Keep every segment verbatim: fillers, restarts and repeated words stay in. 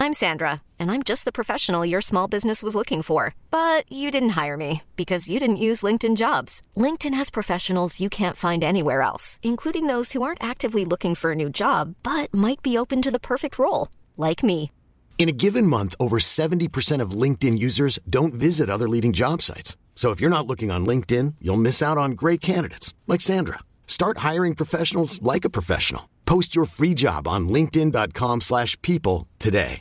I'm Sandra, and I'm just the professional your small business was looking for. But you didn't hire me because you didn't use LinkedIn Jobs. LinkedIn has professionals you can't find anywhere else, including those who aren't actively looking for a new job, but might be open to the perfect role, like me. In a given month, over seventy percent of LinkedIn users don't visit other leading job sites. So if you're not looking on LinkedIn, you'll miss out on great candidates like Sandra. Start hiring professionals like a professional. Post your free job on linkedin.com slash people today.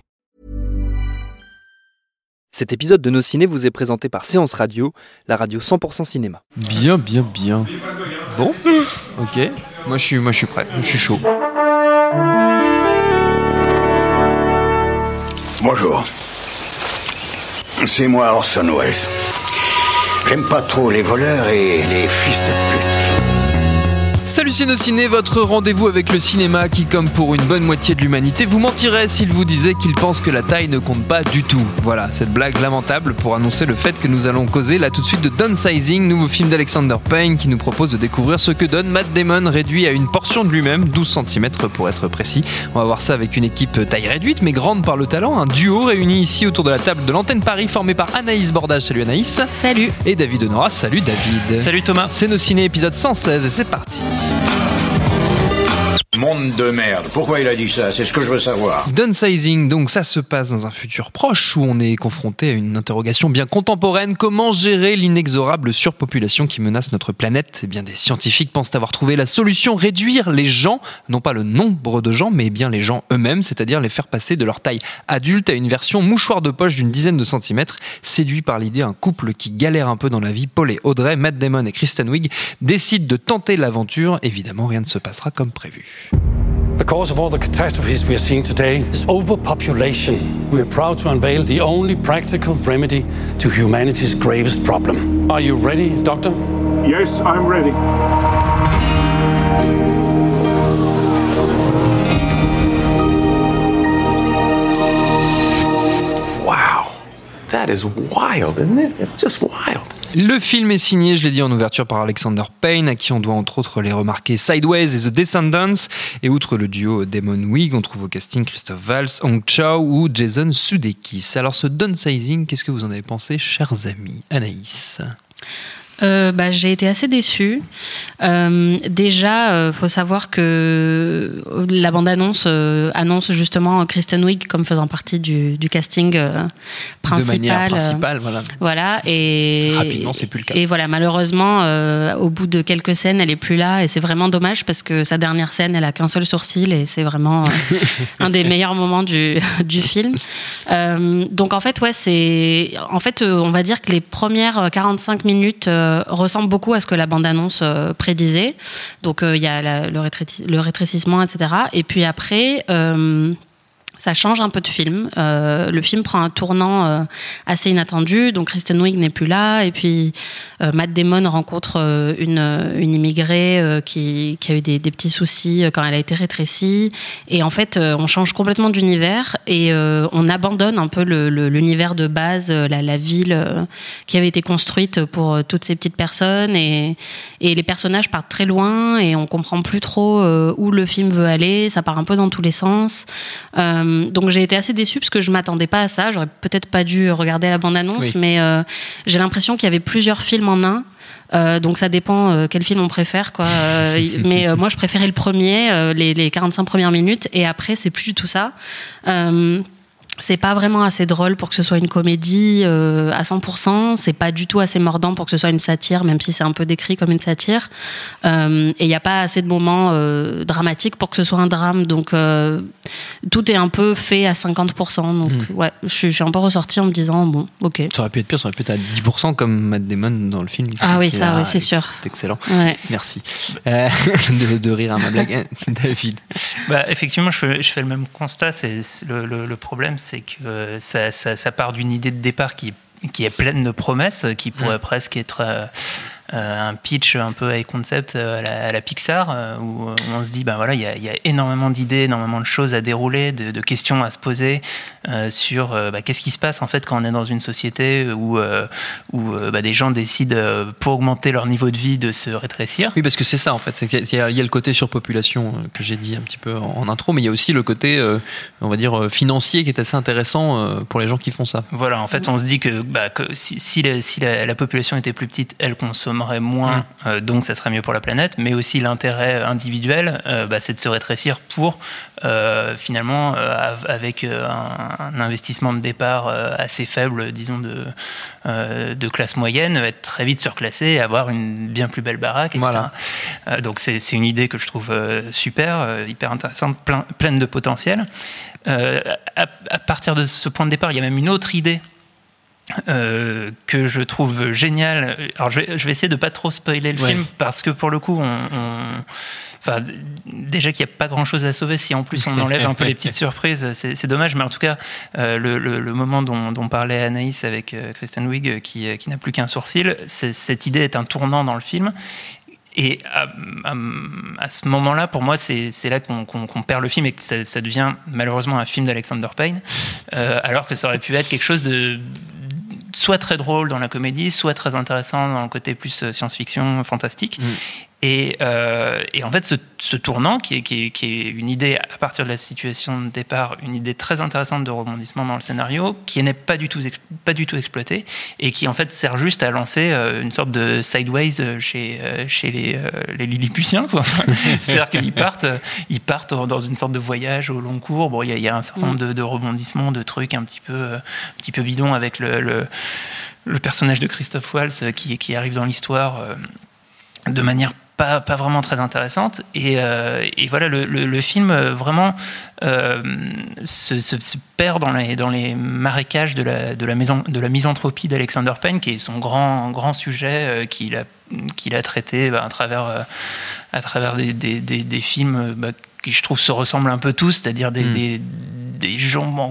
Cet épisode de Nos Ciné vous est présenté par Séance Radio, la radio cent pour cent cinéma. Bien, bien, bien. Bon, ok. Moi, je suis, moi, je suis prêt. Je suis chaud. Bonjour. C'est moi Orson Welles. J'aime pas trop les voleurs et les fils de pute. Salut c'est Nos Ciné, votre rendez-vous avec le cinéma qui, comme pour une bonne moitié de l'humanité, vous mentirait s'il vous disait qu'il pense que la taille ne compte pas du tout. Voilà, cette blague lamentable pour annoncer le fait que nous allons causer là tout de suite de Downsizing, nouveau film d'Alexander Payne qui nous propose de découvrir ce que donne Matt Damon réduit à une portion de lui-même, douze centimètres pour être précis. On va voir ça avec une équipe taille réduite mais grande par le talent, un duo réuni ici autour de la table de l'antenne Paris formé par Anaïs Bordage, salut Anaïs. Salut. Et David Honora, salut David. Salut Thomas. C'est Nos Ciné épisode cent seize et c'est parti. Monde de merde. Pourquoi il a dit ça? C'est ce que je veux savoir. Downsizing, donc ça se passe dans un futur proche où on est confronté à une interrogation bien contemporaine. Comment gérer l'inexorable surpopulation qui menace notre planète? Eh bien, des scientifiques pensent avoir trouvé la solution, réduire les gens, non pas le nombre de gens, mais bien les gens eux-mêmes, c'est-à-dire les faire passer de leur taille adulte à une version mouchoir de poche d'une dizaine de centimètres. Séduit par l'idée, un couple qui galère un peu dans la vie, Paul et Audrey, Matt Damon et Kristen Wiig, décident de tenter l'aventure. Évidemment, rien ne se passera comme prévu. The cause of all the catastrophes we are seeing today is overpopulation. We are proud to unveil the only practical remedy to humanity's gravest problem. Are you ready, Doctor? Yes, I'm ready. Wow, that is wild, isn't it? It's just wild. Le film est signé, je l'ai dit en ouverture, par Alexander Payne, à qui on doit entre autres les remarquer Sideways et The Descendants. Et outre le duo Damon-Wiig, on trouve au casting Christophe Waltz, Hong Chow ou Jason Sudeikis. Alors ce Downsizing, qu'est-ce que vous en avez pensé, chers amis? Anaïs? Euh, bah, j'ai été assez déçue. Euh, déjà, euh, faut savoir que la bande-annonce euh, annonce justement Kristen Wiig comme faisant partie du, du casting euh, principal. De manière principale, euh, voilà. Voilà. Et rapidement, c'est plus le cas. Et voilà, malheureusement, euh, au bout de quelques scènes, elle est plus là, et c'est vraiment dommage parce que sa dernière scène, elle a qu'un seul sourcil, et c'est vraiment euh, un des meilleurs moments du du film. Euh, donc en fait, ouais, c'est en fait, euh, on va dire que les premières quarante-cinq minutes euh, ressemble beaucoup à ce que la bande-annonce euh, prédisait. Donc il euh, y a la, le, rétréci- le rétrécissement, et cetera. Et puis après, euh, ça change un peu de film. Euh, le film prend un tournant euh, assez inattendu. Donc Kristen Wiig n'est plus là, et puis euh, Matt Damon rencontre euh, une une immigrée euh, qui qui a eu des, des petits soucis quand elle a été rétrécie. Et en fait, euh, on change complètement d'univers et euh, on abandonne un peu le, le, l'univers de base, la, la ville euh, qui avait été construite pour euh, toutes ces petites personnes. Et et les personnages partent très loin et on comprend plus trop euh, où le film veut aller. Ça part un peu dans tous les sens. Euh, Donc j'ai été assez déçue parce que je m'attendais pas à ça. J'aurais peut-être pas dû regarder la bande-annonce, oui. mais euh, j'ai l'impression qu'il y avait plusieurs films en un. Euh, donc ça dépend euh, quel film on préfère, quoi. Euh, mais euh, moi je préférais le premier, euh, les, les quarante-cinq premières minutes, et après c'est plus du tout ça. Euh, C'est pas vraiment assez drôle pour que ce soit une comédie euh, à cent pour cent. C'est pas du tout assez mordant pour que ce soit une satire, même si c'est un peu décrit comme une satire. Euh, et il y a pas assez de moments euh, dramatiques pour que ce soit un drame. Donc euh, tout est un peu fait à cinquante pour cent. Donc mmh. ouais, je suis, je suis un peu ressortie en me disant bon, ok. Ça aurait pu être pire, ça aurait pu être à dix pour cent comme Matt Damon dans le film. Ah oui, ça, ah, oui, c'est sûr. C'est excellent. Ouais. Merci euh, de, de rire à ma blague, David. Bah effectivement, je fais, je fais le même constat. C'est, c'est le, le, le problème, c'est que ça, ça, ça part d'une idée de départ qui, qui est pleine de promesses, qui pourrait mmh. presque être euh, euh, un pitch un peu high concept à la, à la Pixar, euh, où, où on se dit, ben voilà, il y a, y a énormément d'idées, énormément de choses à dérouler, de, de questions à se poser euh, sur euh, bah, qu'est-ce qui se passe en fait quand on est dans une société où, euh, où euh, bah, des gens décident, euh, pour augmenter leur niveau de vie, de se rétrécir. Oui, parce que c'est ça en fait, c'est qu'il y a, il y a le côté surpopulation euh, que j'ai dit un petit peu en, en intro, mais il y a aussi le côté, euh, on va dire, financier qui est assez intéressant euh, pour les gens qui font ça. Voilà, en fait, on se dit que, bah, que si, si, la, si la, la population était plus petite, elle consommerait moins, mmh. euh, donc ça serait mieux pour la planète, mais aussi l'intérêt individuel, euh, bah, c'est de se rétrécir pour, euh, finalement, euh, avec un, un investissement de départ euh, assez faible, disons, de, euh, de classe moyenne, être très vite surclassé et avoir une bien plus belle baraque, et cetera. Voilà. Euh, donc c'est, c'est une idée que je trouve euh, super, euh, hyper intéressante, plein, pleine de potentiel. Euh, à, à partir de ce point de départ, il y a même une autre idée euh, que je trouve géniale. Alors, je vais, je vais essayer de pas trop spoiler le ouais. film, parce que pour le coup, on, on, enfin, déjà qu'il n'y a pas grand-chose à sauver. Si en plus on enlève un peu les petites surprises, c'est, c'est dommage. Mais en tout cas, euh, le, le, le moment dont, dont parlait Anaïs avec euh, Kristen Wiig, qui, qui n'a plus qu'un sourcil, c'est, cette idée est un tournant dans le film. Et à, à, à ce moment-là, pour moi, c'est, c'est là qu'on, qu'on, qu'on perd le film et que ça, ça devient malheureusement un film d'Alexander Payne, euh, alors que ça aurait pu être quelque chose de soit très drôle dans la comédie, soit très intéressant dans le côté plus science-fiction, fantastique. Mmh. Et, euh, et en fait, ce, ce tournant, qui est, qui, est, qui est une idée à partir de la situation de départ, une idée très intéressante de rebondissement dans le scénario, qui n'est pas du tout, pas du tout exploitée, et qui en fait sert juste à lancer euh, une sorte de sideways chez, euh, chez les, euh, les Lilliputiens, quoi. C'est-à-dire qu'ils partent, ils partent dans une sorte de voyage au long cours. Bon, il y, y a un certain nombre de, de rebondissements, de trucs un petit peu, un petit peu bidons avec le, le, le personnage de Christophe Waltz qui, qui arrive dans l'histoire euh, de manière Pas, pas vraiment très intéressante, et, euh, et voilà, le, le, le film vraiment euh, se, se, se perd dans les, dans les marécages de la, de, la maison, de la misanthropie d'Alexander Payne, qui est son grand, grand sujet euh, qu'il a, qu'il a traité bah, à travers, euh, à travers des, des, des, des films bah, qui, je trouve, se ressemblent un peu tous, c'est-à-dire des, mmh. des, des gens en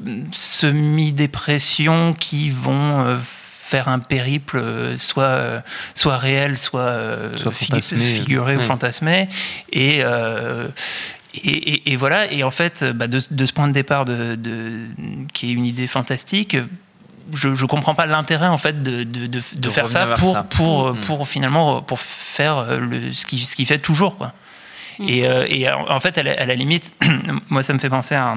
semi-dépression qui vont euh, faire un périple soit, soit réel, soit, soit fantasmé, figuré ouais. ou fantasmé. Et, euh, et, et, et voilà. Et en fait, bah de, de ce point de départ, de, de, qui est une idée fantastique, je ne comprends pas l'intérêt en fait de, de, de, de, de faire ça pour, ça pour, mmh. pour, pour finalement pour faire le, ce qu'il ce qui fait toujours, quoi. Mmh. Et, euh, et en fait, à la, à la limite, moi, ça me fait penser à un,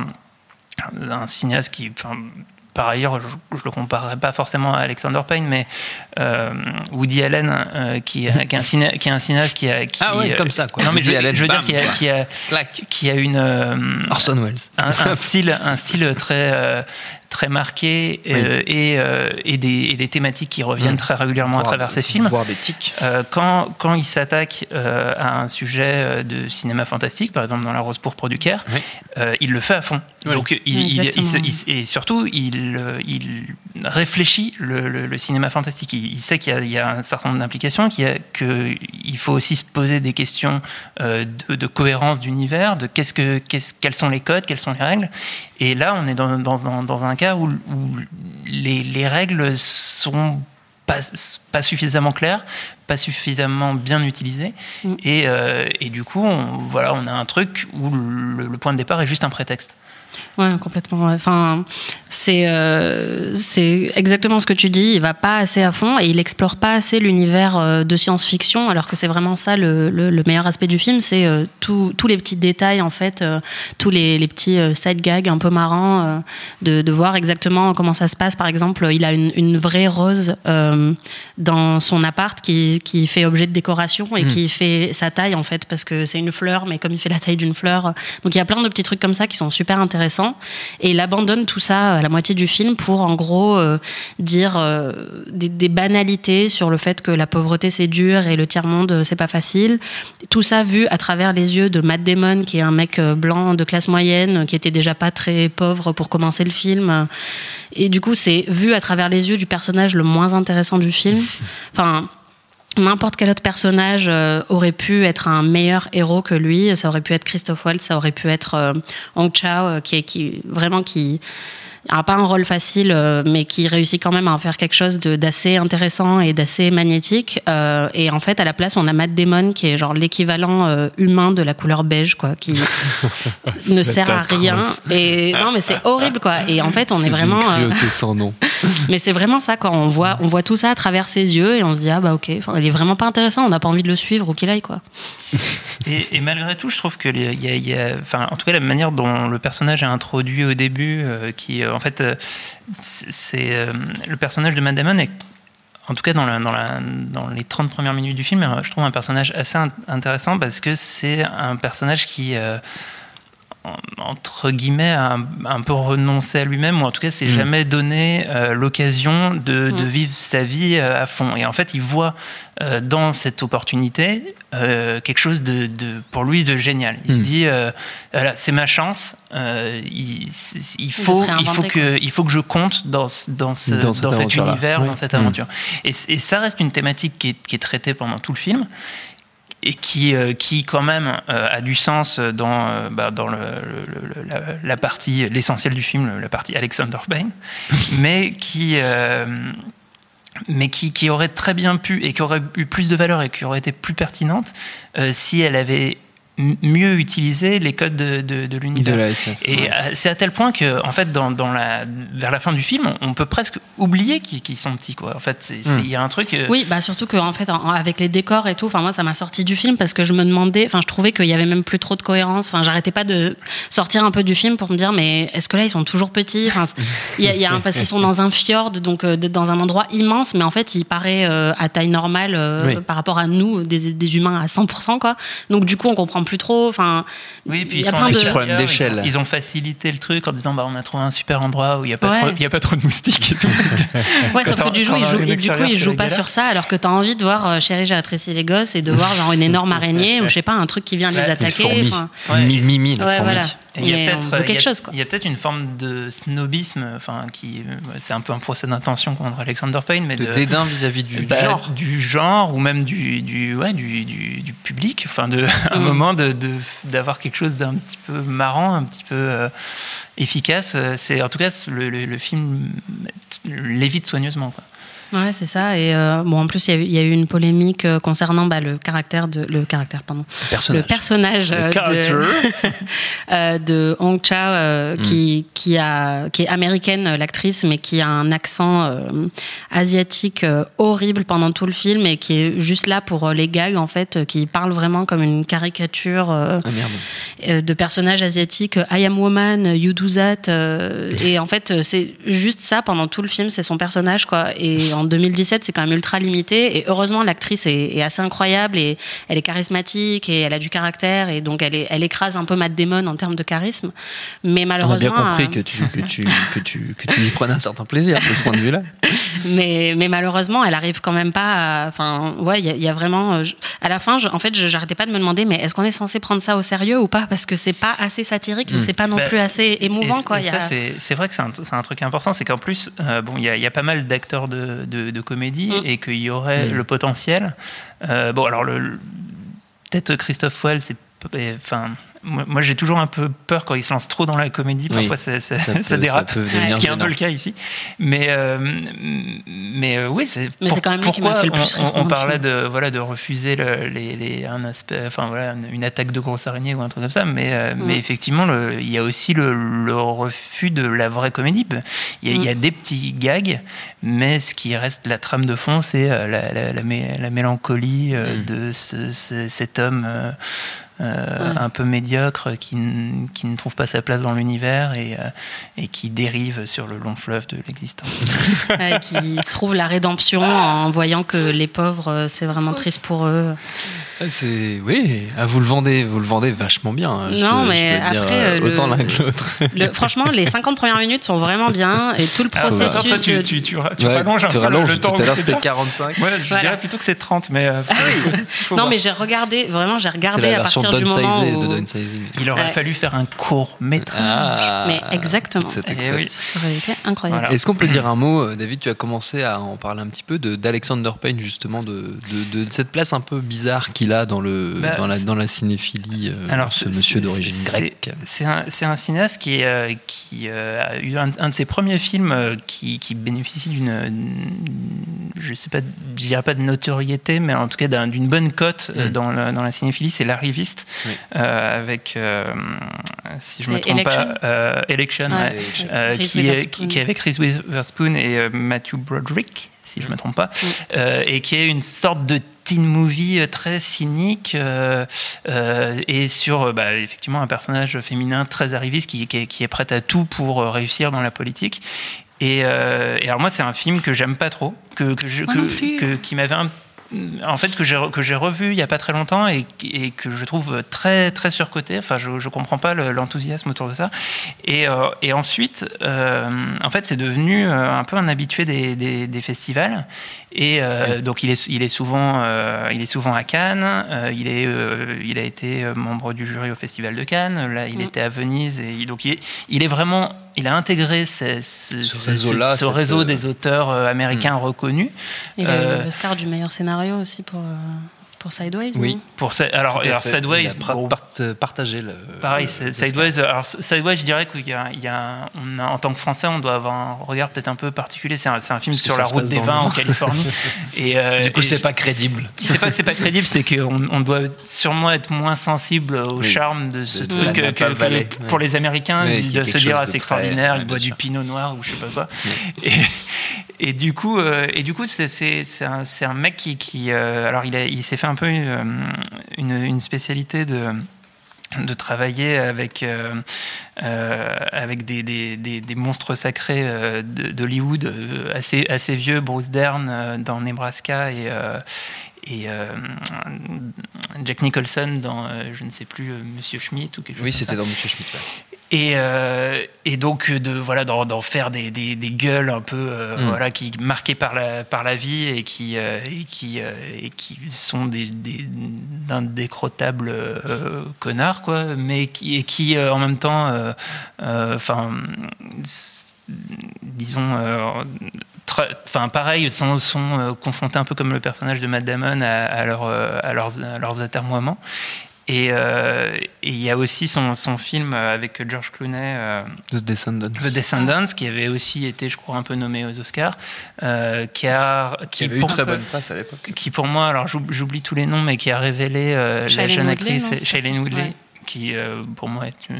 à un cinéaste qui... Enfin, par ailleurs, je ne le comparerai pas forcément à Alexander Payne, mais euh, Woody Allen, euh, qui, qui, est un ciné, qui est un cinéaste qui a... Qui, ah oui, comme ça, quoi. Non, mais Woody je, Allen, je veux bam, dire qui a, qui, a, qui a une... Euh, Orson Welles. Un, un, style, un style très... Euh, très marqué euh, oui. et, euh, et, des, et des thématiques qui reviennent mmh. très régulièrement voir, à travers ces films. Voir des tics. Euh, quand, quand il s'attaque euh, à un sujet de cinéma fantastique, par exemple dans La Rose pourpre du Caire, oui. euh, il le fait à fond. Oui. Donc, il, il, il, se, il, et surtout, il, il réfléchit le, le, le cinéma fantastique. Il, il sait qu'il y a, il y a un certain nombre d'implications, qu'il y a, qu'il faut aussi se poser des questions euh, de, de cohérence d'univers, de qu'est-ce que, qu'est-ce, quels sont les codes, quelles sont les règles. Et là, on est dans, dans, un, dans un cas où, où les, les règles sont pas, pas suffisamment claires, pas suffisamment bien utilisées. Mm. Et, euh, et du coup, on, voilà, on a un truc où le, le point de départ est juste un prétexte. Ouais, complètement. Enfin, c'est euh, c'est exactement ce que tu dis. Il va pas assez à fond et il explore pas assez l'univers de science-fiction, alors que c'est vraiment ça le, le, le meilleur aspect du film. C'est euh, tous tous les petits détails en fait, euh, tous les, les petits euh, side gags un peu marrants, euh, de, de voir exactement comment ça se passe. Par exemple, il a une, une vraie rose euh, dans son appart qui qui fait objet de décoration et mmh. qui fait sa taille en fait, parce que c'est une fleur, mais comme il fait la taille d'une fleur, donc il y a plein de petits trucs comme ça qui sont super intéressants. Et il abandonne tout ça à la moitié du film pour en gros euh, dire euh, des, des banalités sur le fait que la pauvreté c'est dur et le tiers-monde c'est pas facile. Tout ça vu à travers les yeux de Matt Damon, qui est un mec blanc de classe moyenne, qui était déjà pas très pauvre pour commencer le film. Et du coup c'est vu à travers les yeux du personnage le moins intéressant du film. Enfin... N'importe quel autre personnage euh, aurait pu être un meilleur héros que lui. Ça aurait pu être Christophe Waltz, ça aurait pu être euh, Hong Chau, euh, qui est qui vraiment qui n'a pas un rôle facile, euh, mais qui réussit quand même à en faire quelque chose de, d'assez intéressant et d'assez magnétique. Euh, et en fait, à la place, on a Matt Damon, qui est genre l'équivalent euh, humain de la couleur beige, quoi, qui ne sert à rien. Et non, mais c'est horrible, quoi. Et en fait, on c'est est vraiment. D'une cruauté sans nom. Mais c'est vraiment ça, quand on voit, on voit tout ça à travers ses yeux et on se dit ah bah ok, il est vraiment pas intéressant, on n'a pas envie de le suivre ou qu'il aille, quoi. Et, et malgré tout, je trouve que il y a, il y a, enfin, en tout cas, la manière dont le personnage est introduit au début, euh, qui, euh, en fait, euh, c'est euh, le personnage de Matt Damon est, en tout cas dans, la, dans, la, dans les trente premières minutes du film, je trouve un personnage assez intéressant parce que c'est un personnage qui euh, entre guillemets un, un peu renoncé à lui-même, ou en tout cas s'est mmh. jamais donné euh, l'occasion de, mmh. de vivre sa vie euh, à fond. Et en fait, il voit euh, dans cette opportunité euh, quelque chose de, de, pour lui, de génial. Il mmh. se dit, euh, voilà, c'est ma chance. Euh, il, il faut, il faut que, il faut que je compte dans, dans, ce, dans, dans cet univers, oui. dans cette aventure. Mmh. Et, et ça reste une thématique qui est, qui est traitée pendant tout le film. Et qui, euh, qui quand même euh, a du sens dans, euh, bah, dans le, le, le, la, la partie, l'essentiel du film, la partie Alexander Payne, mais qui, euh, mais qui, qui aurait très bien pu, et qui aurait eu plus de valeur et qui aurait été plus pertinente euh, si elle avait mieux utiliser les codes de, de, de l'univers. De la S F, et ouais. c'est à tel point que, en fait, dans, dans la, vers la fin du film, on peut presque oublier qu'ils, qu'ils sont petits, quoi. En fait, il mm. y a un truc. Euh... Oui, bah surtout que, en fait, en, avec les décors et tout, enfin moi, ça m'a sorti du film parce que je me demandais, enfin, je trouvais qu'il y avait même plus trop de cohérence. Enfin, j'arrêtais pas de sortir un peu du film pour me dire, mais est-ce que là, ils sont toujours petits? Enfin, il y a, il y a un, parce qu'ils sont dans un fjord, donc euh, dans un endroit immense, mais en fait, il paraît euh, à taille normale euh, oui. par rapport à nous, des, des humains à cent pour cent, quoi. Donc du coup, on comprend plus trop. Enfin. Oui, puis il y a plein de problèmes d'échelle. Ils ont, ils ont facilité le truc en disant bah on a trouvé un super endroit où il y a pas ouais. trop, il y a pas trop de moustiques et tout. Parce que ouais, sauf que du, joue, il joue, et du coup ils jouent pas sur ça, alors que t'as envie de voir euh, Chérie, j'ai rétréci les gosses et de voir genre une énorme araignée ou je sais pas un truc qui vient les ouais, attaquer. Enfin, ouais, Mimi, ouais, voilà. Il y a peut-être quelque il y a, chose, quoi. Il y a peut-être une forme de snobisme, enfin qui c'est un peu un procès d'intention contre Alexander Payne, mais de, de dédain vis-à-vis du, bah, du genre, du genre ou même du du ouais du du, du public, enfin de un mm. moment de, de d'avoir quelque chose d'un petit peu marrant, un petit peu euh, efficace. C'est en tout cas le, le, le film l'évite soigneusement, quoi. Ouais, c'est ça. Et euh, bon, en plus, il y, y a eu une polémique euh, concernant bah, le caractère de le caractère, pardon, le personnage, le personnage euh, de, euh, de Hong Chau, euh, mm. qui qui a qui est américaine, l'actrice, mais qui a un accent euh, asiatique euh, horrible pendant tout le film et qui est juste là pour euh, les gags, en fait, euh, qui parle vraiment comme une caricature euh, ah, merde. euh, de personnage asiatique. I am woman, you do that. Euh, et en fait, c'est juste ça pendant tout le film, c'est son personnage, quoi. Et en deux mille dix-sept, c'est quand même ultra limité. Et heureusement, l'actrice est, est assez incroyable et elle est charismatique et elle a du caractère. Et donc, elle, est, elle écrase un peu Matt Damon en termes de charisme. Mais malheureusement. On a bien compris euh... que, tu, que, tu, que, tu, que tu y prenais un certain plaisir de ce point de vue-là. mais, mais malheureusement, elle arrive quand même pas à. Enfin, ouais, il y, y a vraiment. Je, à la fin, je, en fait, je, j'arrêtais pas de me demander, mais est-ce qu'on est censé prendre ça au sérieux ou pas? Parce que c'est pas assez satirique, mmh. mais c'est pas non bah, plus assez émouvant, et, quoi. Et ça, y a... c'est, c'est vrai que c'est un, c'est un truc important, c'est qu'en plus, euh, bon, il y, y a pas mal d'acteurs de, de, de comédie mmh. et qu'il y aurait mmh. le potentiel. Euh, bon, alors, le, le, peut-être Christophe Waltz, c'est. Enfin, moi, moi, j'ai toujours un peu peur quand il se lance trop dans la comédie. Parfois, oui, ça, ça, ça, peut, ça dérape, ça ce qui est un peu le cas ici. Mais, euh, mais euh, oui, c'est, mais pour, c'est quand même pourquoi lui qui m'a fait le plus on, on, on parlait de voilà de refuser le, les, les, un aspect, enfin voilà, une attaque de grosse araignée ou un truc comme ça. Mais, euh, mm. mais effectivement, le, il y a aussi le, le refus de la vraie comédie. Il y, a, mm. il y a des petits gags, mais ce qui reste la trame de fond, c'est la, la, la, la, la mélancolie mm. de ce, ce, cet homme. Euh, Euh, ouais. un peu médiocre qui, n- qui ne trouve pas sa place dans l'univers et, euh, et qui dérive sur le long fleuve de l'existence. Ouais, qui trouve la rédemption en voyant que les pauvres, c'est vraiment triste pour eux. C'est... Oui, ah, vous le vendez, vous le vendez vachement bien. Je non, peux, mais je peux après, dire, le, autant l'un que l'autre. Le, franchement, les cinquante premières minutes sont vraiment bien et tout le processus. Ah, toi, tu, de... tu, tu, tu, ouais, rallonges un tu peu rallonges, le, le temps. Tout à l'heure, c'était quarante-cinq. Ouais, je voilà. dirais plutôt que c'est trente, mais. Euh, faut, ah oui. faut, faut non, voir. mais j'ai regardé, vraiment, j'ai regardé à partir du moment où. Il aurait ouais. fallu faire un court métrage. Ah, mais exactement. C'est oui. Ça aurait été incroyable. Voilà. Est-ce qu'on peut dire un mot, David, tu as commencé à en parler un petit peu de, d'Alexander Payne, justement, de, de, de cette place un peu bizarre qu'il qu'il a dans, le, bah, dans, la, dans la cinéphilie, euh, alors, ce monsieur d'origine c'est, grecque. C'est un, c'est un cinéaste qui, euh, qui euh, a eu un, un de ses premiers films euh, qui, qui bénéficie d'une, je sais pas, je dirais pas de notoriété, mais en tout cas d'un, d'une bonne cote euh, mm. dans, le, dans la cinéphilie, c'est L'Arriviste, oui. euh, avec, euh, si je me trompe Election. pas, euh, Election, ouais, ouais, euh, qui, est, qui, qui est avec Reese Witherspoon et euh, Matthew Broderick, si je me trompe pas, mm. euh, et qui est une sorte de teen movie très cynique euh, euh, et sur bah, effectivement un personnage féminin très arriviste qui, qui, est, qui est prête à tout pour réussir dans la politique. Et, euh, et alors moi c'est un film que j'aime pas trop, que, que je, que, que, qui m'avait un en fait que j'ai que j'ai revu il y a pas très longtemps et, et que je trouve très très surcoté. Enfin, je je comprends pas le, l'enthousiasme autour de ça. Et euh, et ensuite, euh, en fait, c'est devenu un peu un habitué des des, des festivals. Et euh, donc il est il est souvent euh, il est souvent à Cannes. Euh, il est euh, il a été membre du jury au Festival de Cannes. Là, il mmh. était à Venise et donc il est il est vraiment il a intégré ce, ce, ce réseau-là, ce, ce réseau des auteurs américains mmh. reconnus. Il a euh, eu l'Oscar du meilleur scénario aussi pour, pour Sideways. Oui, non pour alors, alors Sideways. Il a bon, part, partagé le. Pareil, le, Sideways. Alors Sideways, je dirais qu'il y a, il y a, on a, en tant que Français, on doit avoir un regard peut-être un peu particulier. C'est un, c'est un film sur la route des vins en Californie. Et euh, du coup, et c'est pas crédible. C'est pas que c'est pas crédible, c'est qu'on on doit sûrement être moins sensible au oui. charme de ce de truc que, que, que ouais. pour les Américains oui, de se dire ah, c'est de extraordinaire, très, il boit du pinot noir ou je sais pas quoi. Oui. Et, et du coup, euh, et du coup, c'est c'est c'est un, c'est un mec qui qui euh, alors il a il s'est fait un peu une, une, une spécialité de de travailler avec euh, euh, avec des, des, des, des monstres sacrés euh, d'Hollywood euh, assez assez vieux, Bruce Dern euh, dans Nebraska et euh, et euh, Jack Nicholson dans euh, je ne sais plus euh, Monsieur Schmidt ou quelque chose oui comme c'était ça. dans Monsieur Schmidt ouais. Et, euh, et donc de voilà d'en, d'en faire des, des, des gueules un peu euh, mm. voilà qui marquées par la par la vie et qui euh, et qui euh, et qui sont des, des d'indécrottables euh, connards quoi, mais qui et qui euh, en même temps enfin euh, disons euh, enfin pareil sont sont euh, confrontés un peu comme le personnage de Matt Damon à, à leur à leurs à leurs atermoiements. Et euh, il y a aussi son, son film avec George Clooney, euh, The Descendants. The Descendants, qui avait aussi été, je crois, un peu nommé aux Oscars, euh, qui a qui, qui avait eu très bonne presse à l'époque. Qui pour moi, alors j'oublie tous les noms, mais qui a révélé euh, la jeune Woodley, actrice Shailene Woodley. Ouais. Qui, euh, pour moi, est une,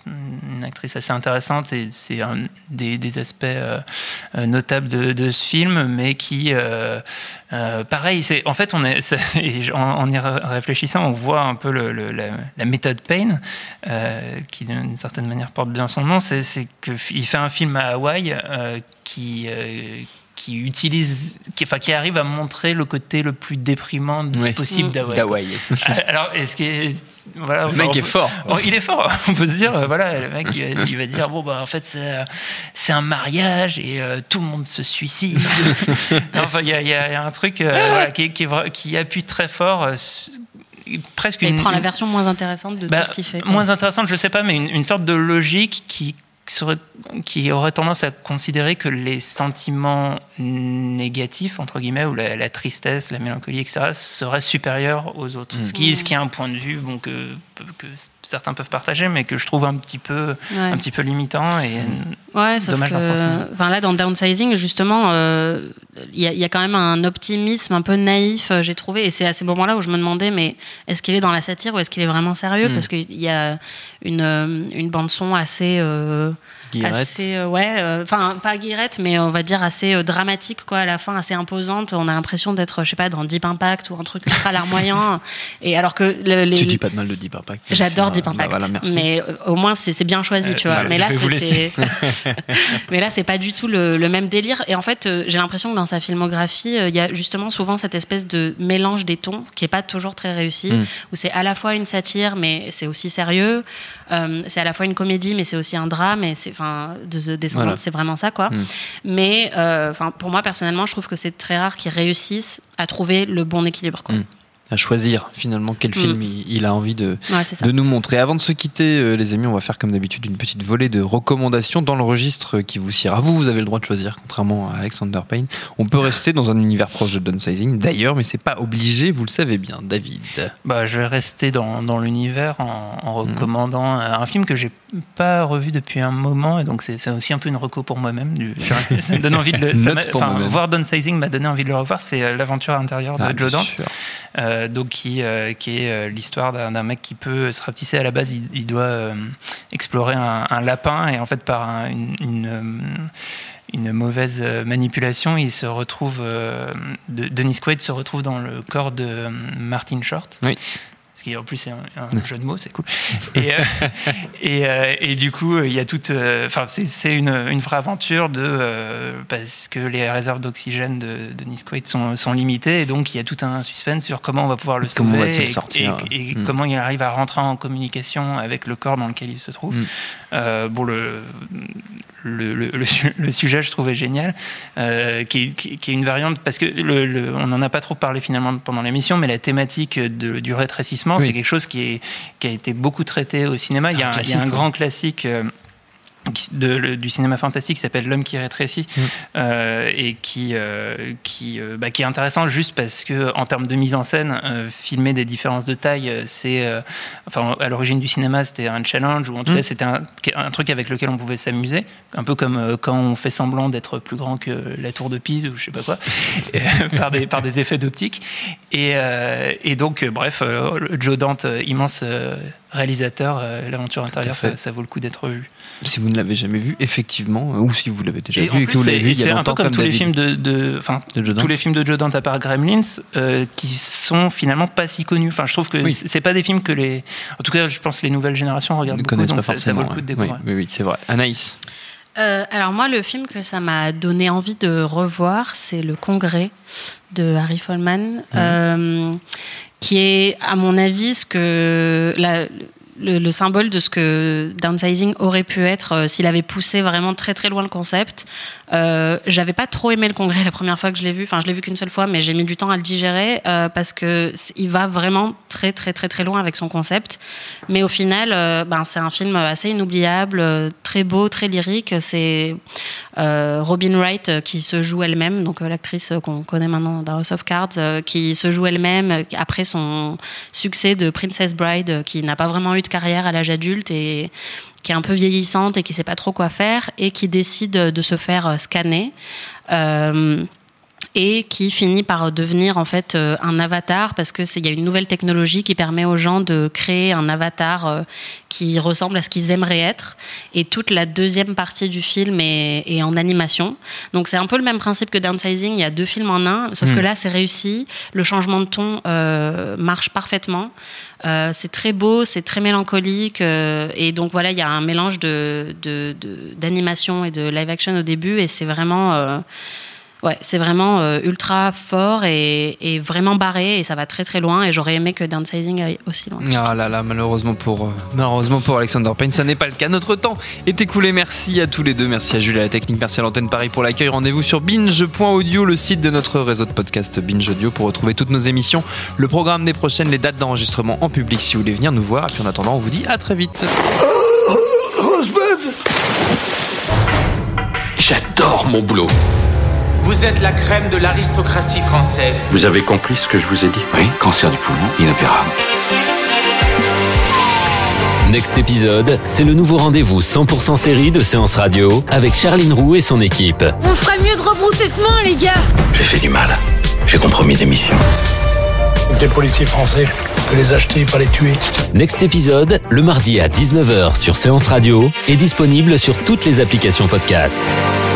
une actrice assez intéressante et c'est un des, des aspects euh, notables de, de ce film, mais qui, euh, euh, pareil, c'est, en fait, on est, c'est, en, en y réfléchissant, on voit un peu le, le, la, la méthode Payne, euh, qui d'une certaine manière porte bien son nom, c'est, c'est qu'il fait un film à Hawaï euh, qui... Euh, qui utilise, qui, enfin, qui arrive à montrer le côté le plus déprimant oui. possible d'Hawaï. d'Hawaï. Alors, est-ce que voilà, le mec enfin, est peut, fort. Oh, il est fort. On peut se dire, voilà, le mec, il va, il va dire, bon, bah, en fait, c'est, c'est un mariage et euh, tout le monde se suicide. Non, enfin, il y a, y a un truc euh, voilà, qui, qui, qui appuie très fort. Euh, presque une, il prend la version moins intéressante de bah, tout ce qu'il fait. Quoi. Moins intéressante, je sais pas, mais une, une sorte de logique qui Serait, qui aurait tendance à considérer que les sentiments négatifs, entre guillemets, ou la, la tristesse, la mélancolie, et cetera, seraient supérieurs aux autres. Mmh. Ce, qui, ce qui est un point de vue bon, que, que certains peuvent partager, mais que je trouve un petit peu, ouais. un petit peu limitant et ouais, dommage dans ce sens. Enfin, là, dans Downsizing, justement, il euh, y, y a quand même un optimisme un peu naïf, euh, j'ai trouvé, et c'est à ces moments-là où je me demandais, mais est-ce qu'il est dans la satire ou est-ce qu'il est vraiment sérieux ? Mmh. Parce qu'il y a une, une bande-son assez... Euh, assez euh, ouais enfin euh, pas guillerette mais on va dire assez euh, dramatique quoi à la fin, assez imposante. On a l'impression d'être je sais pas dans Deep Impact ou un truc ultra larmoyant et alors que le, les, tu dis pas de mal de Deep Impact. J'adore Deep Impact, bah voilà, mais euh, au moins c'est, c'est bien choisi euh, tu vois. Je, mais là c'est, c'est... mais là c'est pas du tout le, le même délire et en fait euh, j'ai l'impression que dans sa filmographie il euh, y a justement souvent cette espèce de mélange des tons qui est pas toujours très réussi mm. où c'est à la fois une satire mais c'est aussi sérieux, euh, c'est à la fois une comédie mais c'est aussi un drame et c'est de The Descendants, voilà. C'est vraiment ça quoi. Mmh. Mais euh, pour moi personnellement, je trouve que c'est très rare qu'ils réussissent à trouver le bon équilibre quoi. Mmh. à choisir finalement quel film mmh. il, il a envie de, ouais, de nous montrer. Avant de se quitter, euh, les amis, on va faire comme d'habitude une petite volée de recommandations dans le registre qui vous sied. Vous, vous avez le droit de choisir, contrairement à Alexander Payne. On peut rester dans un univers proche de downsizing, d'ailleurs, mais c'est pas obligé, vous le savez bien. David. Bah, je vais rester dans, dans l'univers en, en recommandant mmh. un film que j'ai pas revu depuis un moment, et donc c'est, c'est aussi un peu une reco pour moi-même. Du, ça me donne envie de le, ça enfin, voir downsizing m'a donné envie de le revoir. C'est L'aventure intérieure de ah, Joe Dante. Euh, donc qui, euh, qui est euh, l'histoire d'un, d'un mec qui peut se rapetisser. À la base, il, il doit euh, explorer un, un lapin, et en fait par un, une, une, une mauvaise manipulation, il se retrouve euh, de, Dennis Quaid se retrouve dans le corps de euh, Martin Short. Oui. Qui en plus c'est un, un jeu de mots, c'est cool. Et, euh, et, euh, et du coup, il y a toute, enfin, euh, c'est, c'est une, une vraie aventure de euh, parce que les réserves d'oxygène de, de Dennis Quaid sont, sont limitées, et donc il y a tout un suspense sur comment on va pouvoir le comment sauver et, sortir, et, et mmh. comment il arrive à rentrer en communication avec le corps dans lequel il se trouve. Mmh. Euh, bon, le le, le, le le sujet, je trouvais génial, euh, qui, qui, qui est une variante parce que le, le, on n'en a pas trop parlé finalement pendant l'émission, mais la thématique de, du rétrécissement, oui. c'est quelque chose qui, est, qui a été beaucoup traité au cinéma. Il y, a un, il y a un grand classique euh, de, le, du cinéma fantastique qui s'appelle L'homme qui rétrécit, mmh. euh, et qui, euh, qui, euh, bah, qui est intéressant juste parce que en termes de mise en scène, euh, filmer des différences de taille, c'est, euh, enfin, à l'origine du cinéma, c'était un challenge, ou en tout mmh. cas c'était un, un truc avec lequel on pouvait s'amuser, un peu comme euh, quand on fait semblant d'être plus grand que la tour de Pise ou je sais pas quoi, et, par des par des effets d'optique. Et, euh, et donc, euh, bref, euh, Joe Dante, euh, immense euh, réalisateur, euh, L'aventure intérieure, ça, ça vaut le coup d'être vu. Si vous ne l'avez jamais vu, effectivement, ou si vous l'avez déjà et vu et que vous l'avez vu il y a longtemps, c'est un peu comme, comme tous David. les films de, de, enfin, de tous les films de Joe Dante à part Gremlins, euh, qui sont finalement pas si connus. Enfin, je trouve que oui. c'est pas des films que les, en tout cas, je pense que les nouvelles générations regardent ne beaucoup, connaissent donc pas ça, forcément. Ça vaut le coup de découvrir. Oui, oui, oui, c'est vrai. Anaïs. Euh, alors moi, le film que ça m'a donné envie de revoir, c'est Le Congrès de Harry Folman, mmh. euh, qui est, à mon avis, ce que la, le, le symbole de ce que downsizing aurait pu être euh, s'il avait poussé vraiment très très loin le concept. Euh, j'avais pas trop aimé Le Congrès la première fois que je l'ai vu. Enfin, je l'ai vu qu'une seule fois, mais j'ai mis du temps à le digérer euh, parce que il va vraiment très très très très loin avec son concept. Mais au final, euh, ben c'est un film assez inoubliable, euh, très beau, très lyrique. C'est euh, Robin Wright euh, qui se joue elle-même, donc euh, l'actrice qu'on connaît maintenant dans House of Cards, euh, qui se joue elle-même euh, après son succès de Princess Bride, euh, qui n'a pas vraiment eu de carrière à l'âge adulte et qui est un peu vieillissante et qui sait pas trop quoi faire et qui décide de se faire scanner euh, et qui finit par devenir en fait un avatar parce que c'est il y a une nouvelle technologie qui permet aux gens de créer un avatar euh, qui ressemble à ce qu'ils aimeraient être, et toute la deuxième partie du film est, est en animation. Donc c'est un peu le même principe que Downsizing, il y a deux films en un, sauf mmh. que là c'est réussi, le changement de ton euh, marche parfaitement. Euh, c'est très beau, c'est très mélancolique, euh, et donc voilà, il y a un mélange de, de, de, d'animation et de live action au début, et c'est vraiment, euh, ouais, c'est vraiment euh, ultra fort et, et vraiment barré, et ça va très très loin, et j'aurais aimé que Downsizing aille aussi loin. Ah là là, malheureusement pour, euh, malheureusement pour Alexander Payne, ça n'est pas le cas. Notre temps est écoulé, merci à tous les deux, merci à Jules à la technique, merci à l'antenne Paris pour l'accueil. Rendez-vous sur binge point audio, le site de notre réseau de podcast Binge Audio, pour retrouver toutes nos émissions, le programme des prochaines, les dates d'enregistrement en public si vous voulez venir nous voir. Et puis en attendant, on vous dit à très vite. J'adore mon boulot. Vous êtes la crème de l'aristocratie française. Vous avez compris ce que je vous ai dit? Oui, cancer du poumon, inopérable. Next épisode, c'est le nouveau rendez-vous cent pour cent série de Séance Radio avec Charline Roux et son équipe. On ferait mieux de rebrousser de main, les gars. J'ai fait du mal. J'ai compromis des missions. Des policiers français, on peut les acheter, pas les tuer. Next épisode, le mardi à dix-neuf heures sur Séance Radio, est disponible sur toutes les applications podcast.